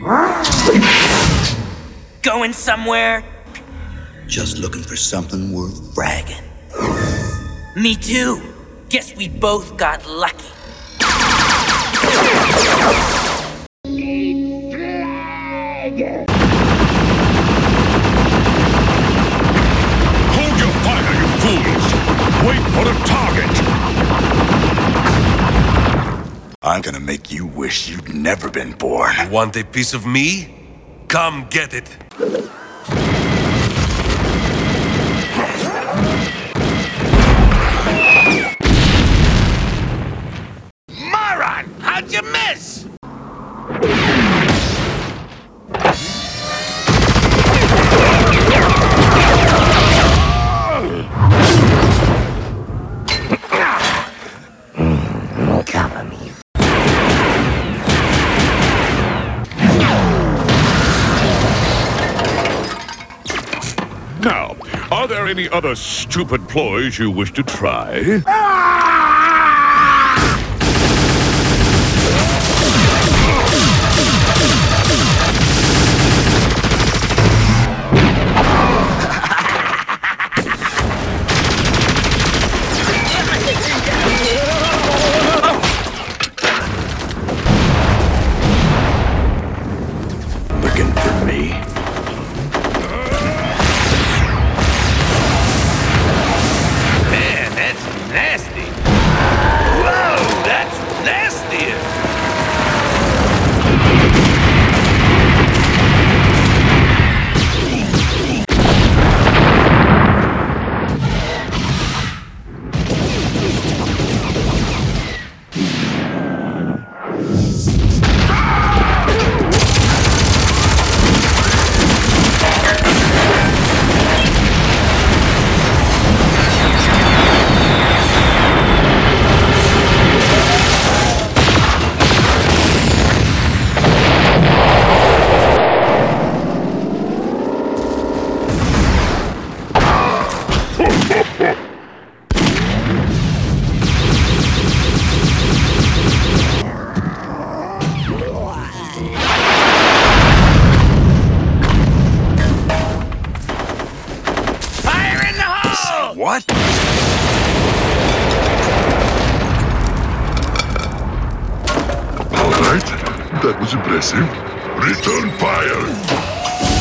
Going somewhere? Just looking for something worth fragging. Me too. Guess we both got lucky. Hold your fire, you fools! Wait for a target! I'm gonna make you wish you'd never been born. Want a piece of me? Come get it. Moron! How'd you miss? Cover me. Now, are there any other stupid ploys you wish to try? Looking for me? Man, that's nasty. Whoa, that's nasty. Fire in the hole! What? All right, that was impressive. Return fire!